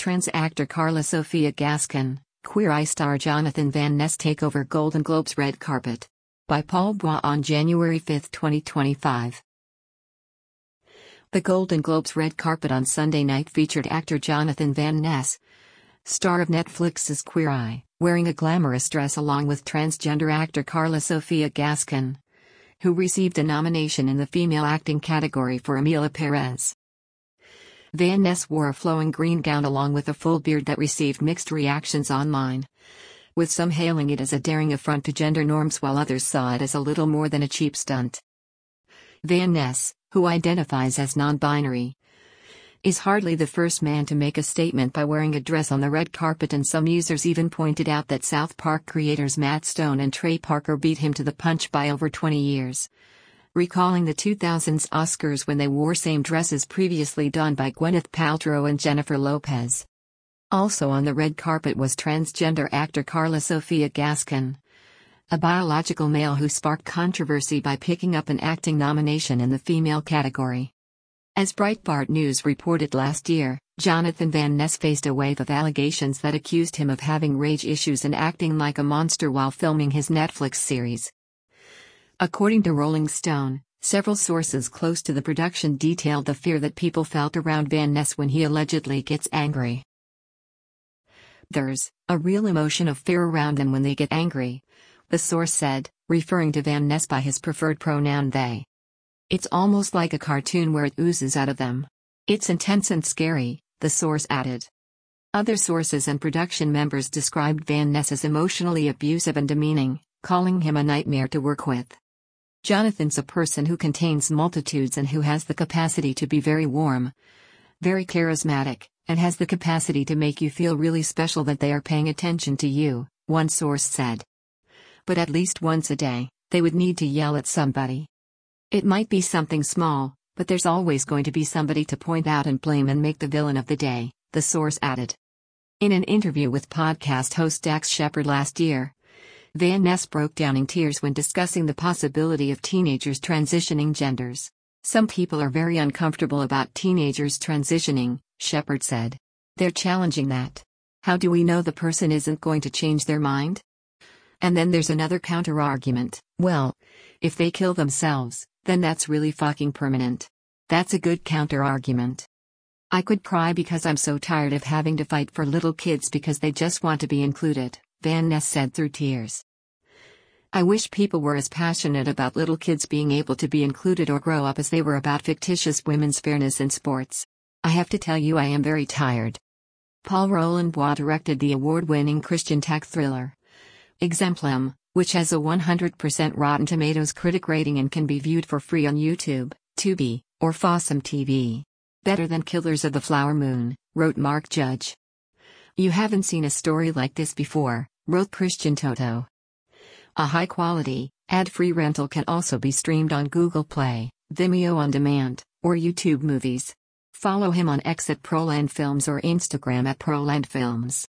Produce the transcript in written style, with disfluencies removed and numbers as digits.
Trans actor Carla Sophia Gaskin, Queer Eye star Jonathan Van Ness take over Golden Globes red carpet. By Paul Bois on January 5, 2025. The Golden Globes red carpet on Sunday night featured actor Jonathan Van Ness, star of Netflix's Queer Eye, wearing a glamorous dress along with transgender actor Carla Sophia Gaskin, who received a nomination in the female acting category for Emilia Perez. Van Ness wore a flowing green gown along with a full beard that received mixed reactions online, with some hailing it as a daring affront to gender norms while others saw it as a little more than a cheap stunt. Van Ness, who identifies as non-binary, is hardly the first man to make a statement by wearing a dress on the red carpet, and some users even pointed out that South Park creators Matt Stone and Trey Parker beat him to the punch by over 20 years. Recalling the 2000s Oscars when they wore same dresses previously donned by Gwyneth Paltrow and Jennifer Lopez. Also on the red carpet was transgender actor Carla Sophia Gaskin, a biological male who sparked controversy by picking up an acting nomination in the female category. As Breitbart News reported last year, Jonathan Van Ness faced a wave of allegations that accused him of having rage issues and acting like a monster while filming his Netflix series. According to Rolling Stone, several sources close to the production detailed the fear that people felt around Van Ness when he allegedly gets angry. "There's a real emotion of fear around them when they get angry," the source said, referring to Van Ness by his preferred pronoun they. "It's almost like a cartoon where it oozes out of them. It's intense and scary," the source added. Other sources and production members described Van Ness as emotionally abusive and demeaning, calling him a nightmare to work with. "Jonathan's a person who contains multitudes and who has the capacity to be very warm, very charismatic, and has the capacity to make you feel really special that they are paying attention to you," one source said. "But at least once a day, they would need to yell at somebody. It might be something small, but there's always going to be somebody to point out and blame and make the villain of the day," the source added. In an interview with podcast host Dax Shepard last year, Van Ness broke down in tears when discussing the possibility of teenagers transitioning genders. "Some people are very uncomfortable about teenagers transitioning," Shepard said. "They're challenging that. How do we know the person isn't going to change their mind? And then there's another counter-argument. Well, if they kill themselves, then that's really fucking permanent. That's a good counter-argument. I could cry because I'm so tired of having to fight for little kids because they just want to be included," Van Ness said through tears. "I wish people were as passionate about little kids being able to be included or grow up as they were about fictitious women's fairness in sports. I have to tell you I am very tired." Paul Roland Bois directed the award-winning Christian tech thriller Exemplum, which has a 100% Rotten Tomatoes critic rating and can be viewed for free on YouTube, Tubi, or Fossum TV. "Better than Killers of the Flower Moon," wrote Mark Judge. "You haven't seen a story like this before," wrote Christian Toto. A high-quality, ad-free rental can also be streamed on Google Play, Vimeo On Demand, or YouTube Movies. Follow him on X at Proland Films or Instagram at Proland Films.